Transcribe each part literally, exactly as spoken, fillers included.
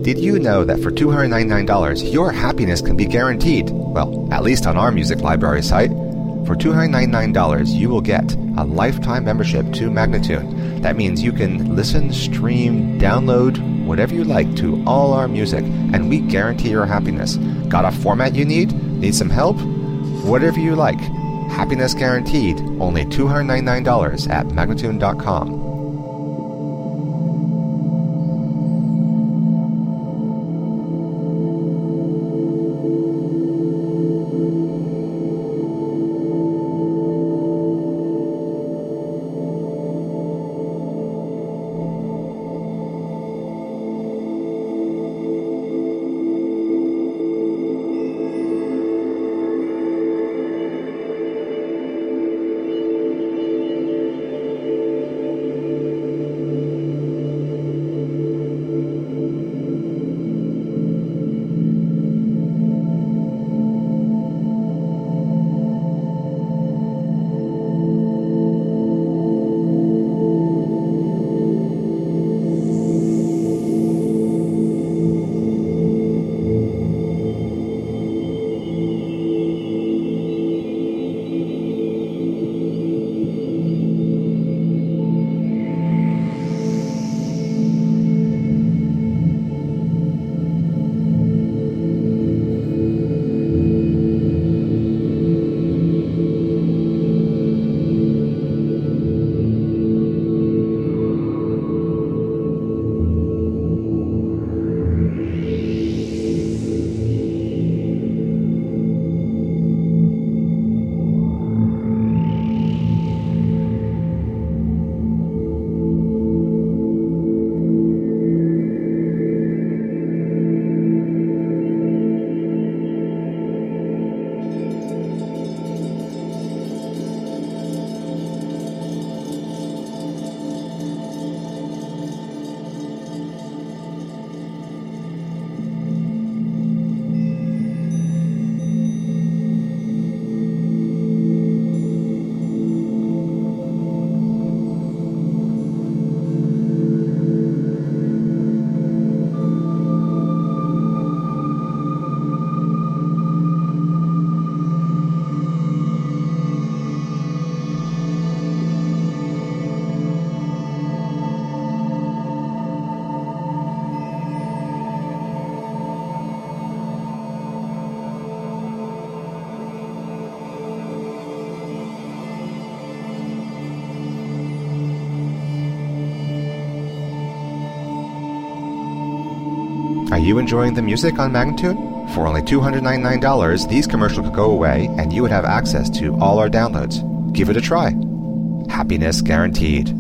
Did you know that for two hundred ninety-nine dollars, your happiness can be guaranteed? Well, at least on our music library site. For two hundred ninety-nine dollars, you will get a lifetime membership to Magnatune. That means you can listen, stream, download, whatever you like to all our music, and we guarantee your happiness. Got a format you need? Need some help? Whatever you like. Happiness guaranteed. Only two hundred ninety-nine dollars at Magnatune dot com. Are you enjoying the music on Magnatune? For only two hundred ninety-nine dollars, these commercials could go away and you would have access to all our downloads. Give it a try. Happiness guaranteed.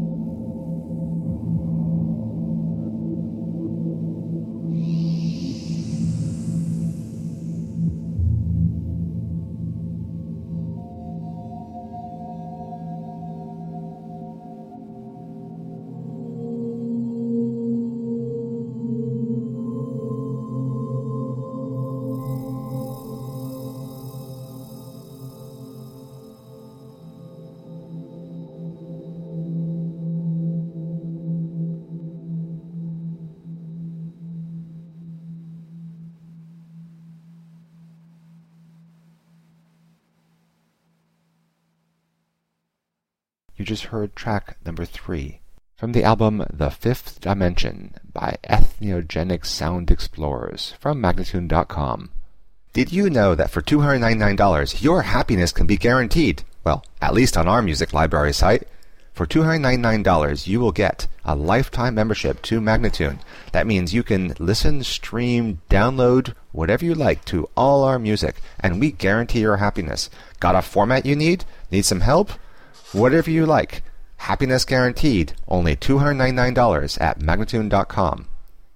You just heard track number three from the album The Fifth Dimension by Ethnogenic Sound Explorers from Magnatune dot com. Did you know that for two hundred ninety-nine dollars, your happiness can be guaranteed? Well, at least on our music library site. For two hundred ninety-nine dollars, you will get a lifetime membership to Magnatune. That means you can listen, stream, download, whatever you like to all our music, and we guarantee your happiness. Got a format you need? Need some help? Whatever you like. Happiness guaranteed. Only two hundred ninety-nine dollars at Magnatune dot com.